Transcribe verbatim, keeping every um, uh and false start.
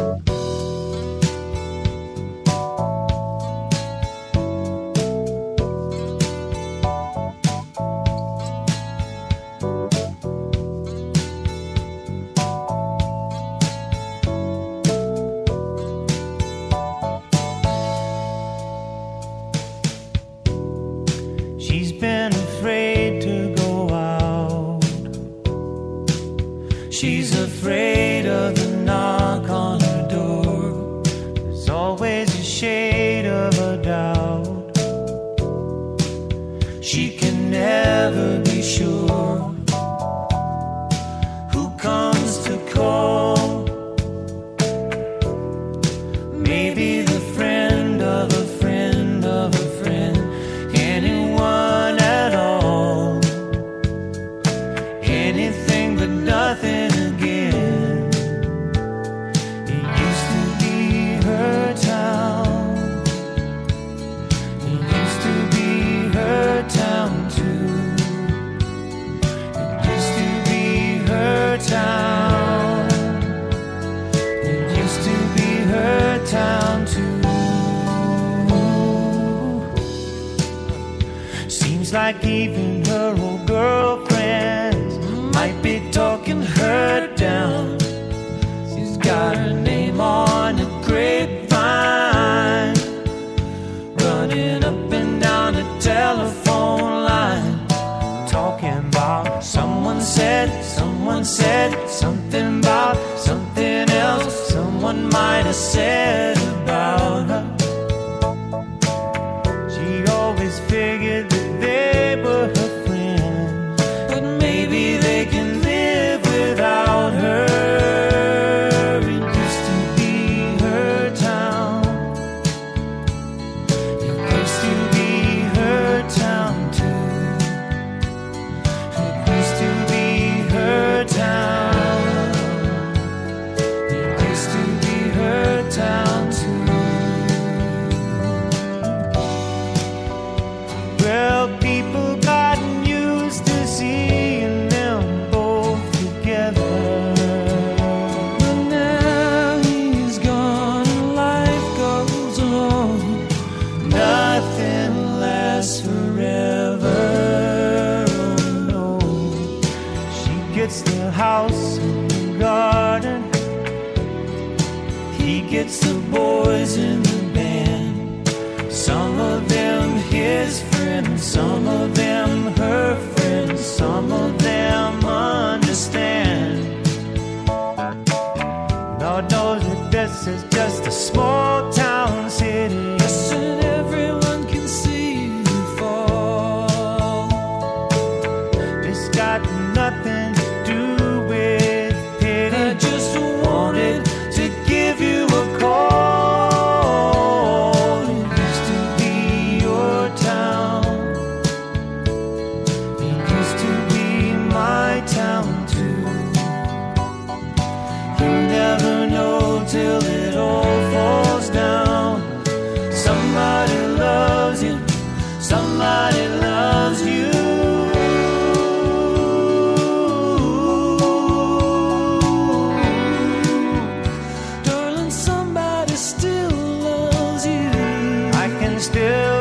She's been afraid to go out. She's afraid of the knock on her door. There's always a shade of a doubt. She can never be sure who comes to call. Maybe the friend of a friend of a friend. Anyone at all. Anything but nothing again. It used to be her town. It used to be her town too. It used to be her town. It used to be her town too. Seems like even her old girlfriends might be talking her down. She's got her name on a grapevine, running up and down the telephone line, talking about someone said, someone said something about something else someone might have said about her. She always figured that they were her friends, but maybe they can live without her. It used to be her town. It used to be her town too. It used to be her town. It used to be her town too. Well, people gotten used to seeing them both together. But now he's gone and life goes on. Nothing lasts forever. Oh no. She gets the house and the garden. He gets the boys in the band. Some of them his friends, some of them her friends, some of them understand. Lord knows that this is just a small town city. Yes, and everyone can see you fall. It's got nothing to do with pity. I just wanted to give you a call. It used to be your town. It used to be my town too. You'll never know till it all falls down. Somebody loves you. Somebody loves you. Darling, somebody still loves you. I can still